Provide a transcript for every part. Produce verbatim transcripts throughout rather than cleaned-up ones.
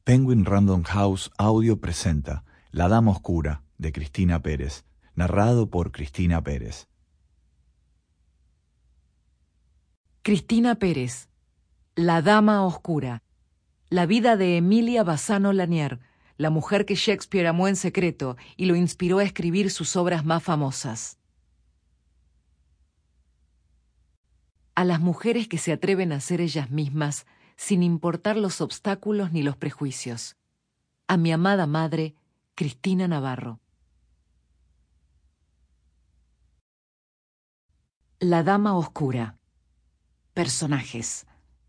Penguin Random House Audio presenta La Dama Oscura, de Cristina Pérez, narrado por Cristina Pérez. Cristina Pérez, La Dama Oscura. La vida de Emilia Bassano Lanier, la mujer que Shakespeare amó en secreto y lo inspiró a escribir sus obras más famosas. A las mujeres que se atreven a ser ellas mismas, sin importar los obstáculos ni los prejuicios. A mi amada madre, Cristina Navarro. La Dama Oscura. Personajes.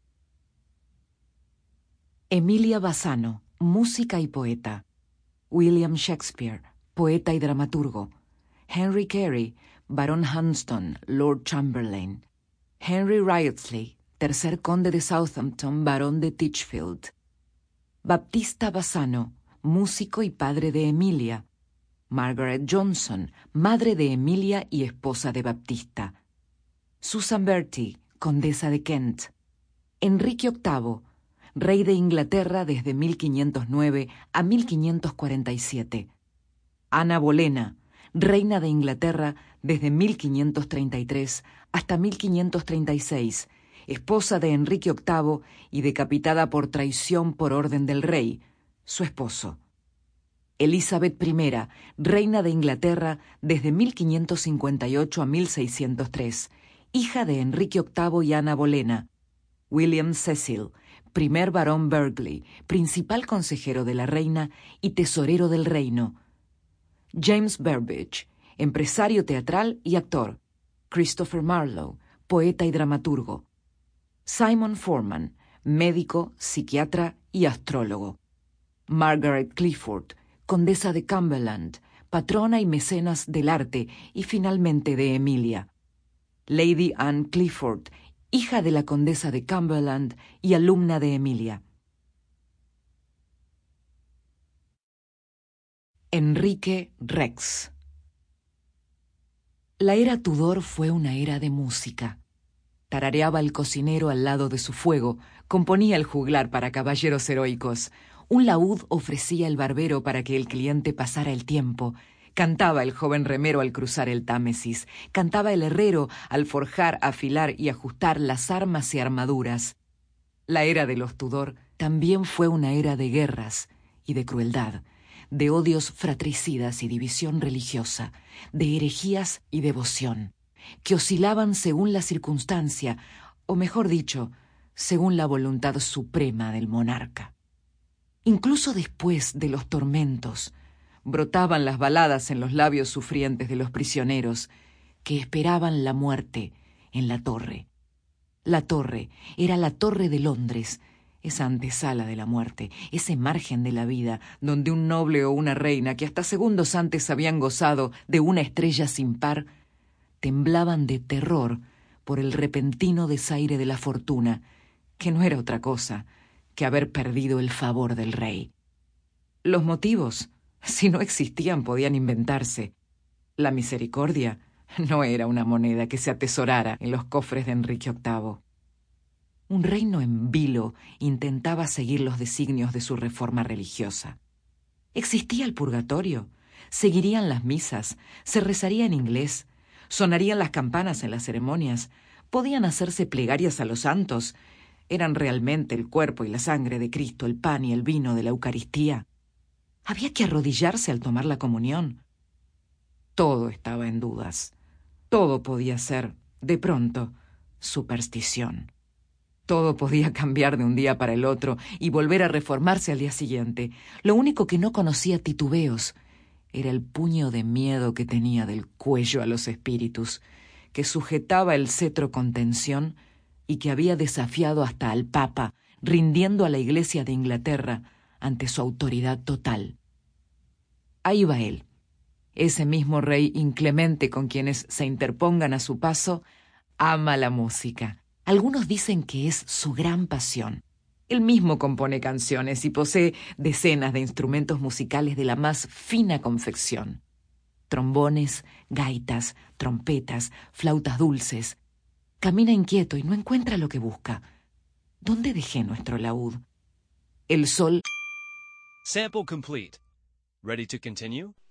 Emilia Bassano, música y poeta. William Shakespeare, poeta y dramaturgo. Henry Carey, barón Hunsdon, Lord Chamberlain. Henry Wriothesley, tercer conde de Southampton, barón de Titchfield. Baptista Bassano, músico y padre de Emilia. Margaret Johnson, madre de Emilia y esposa de Baptista. Susan Bertie, condesa de Kent. Enrique octavo, rey de Inglaterra desde mil quinientos nueve a mil quinientos cuarenta y siete. Ana Bolena, reina de Inglaterra desde mil quinientos treinta y tres hasta mil quinientos treinta y seis, esposa de Enrique octavo y decapitada por traición por orden del rey, su esposo. Elizabeth primera, reina de Inglaterra desde mil quinientos cincuenta y ocho a mil seiscientos tres, hija de Enrique octavo y Ana Bolena. William Cecil, primer barón Burghley, principal consejero de la reina y tesorero del reino. James Burbage, empresario teatral y actor. Christopher Marlowe, poeta y dramaturgo. Simon Forman, médico, psiquiatra y astrólogo. Margaret Clifford, condesa de Cumberland, patrona y mecenas del arte y finalmente de Emilia. Lady Anne Clifford, hija de la condesa de Cumberland y alumna de Emilia. Enrique Rex. La era Tudor fue una era de música. Tarareaba el cocinero al lado de su fuego, componía el juglar para caballeros heroicos, un laúd ofrecía el barbero para que el cliente pasara el tiempo, cantaba el joven remero al cruzar el Támesis, cantaba el herrero al forjar, afilar y ajustar las armas y armaduras. La era de los Tudor también fue una era de guerras y de crueldad, de odios fratricidas y división religiosa, de herejías y devoción, que oscilaban según la circunstancia, o mejor dicho, según la voluntad suprema del monarca. Incluso después de los tormentos, brotaban las baladas en los labios sufrientes de los prisioneros que esperaban la muerte en la torre. La torre era la Torre de Londres, esa antesala de la muerte, ese margen de la vida donde un noble o una reina que hasta segundos antes habían gozado de una estrella sin par, temblaban de terror por el repentino desaire de la fortuna, que no era otra cosa que haber perdido el favor del rey. Los motivos, si no existían, podían inventarse. La misericordia no era una moneda que se atesorara en los cofres de Enrique octavo. Un reino en vilo intentaba seguir los designios de su reforma religiosa. ¿Existía el purgatorio? ¿Seguirían las misas? ¿Se rezaría en inglés? ¿Sonarían las campanas en las ceremonias? ¿Podían hacerse plegarias a los santos? ¿Eran realmente el cuerpo y la sangre de Cristo, el pan y el vino de la Eucaristía? ¿Había que arrodillarse al tomar la comunión? Todo estaba en dudas. Todo podía ser, de pronto, superstición. Todo podía cambiar de un día para el otro y volver a reformarse al día siguiente. Lo único que no conocía titubeos era el puño de miedo que tenía del cuello a los espíritus, que sujetaba el cetro con tensión y que había desafiado hasta al Papa, rindiendo a la Iglesia de Inglaterra ante su autoridad total. Ahí va él, ese mismo rey inclemente con quienes se interpongan a su paso, ama la música. Algunos dicen que es su gran pasión. Él mismo compone canciones y posee decenas de instrumentos musicales de la más fina confección. Trombones, gaitas, trompetas, flautas dulces. Camina inquieto y no encuentra lo que busca. ¿Dónde dejé nuestro laúd? El sol Sample complete. Ready to continue?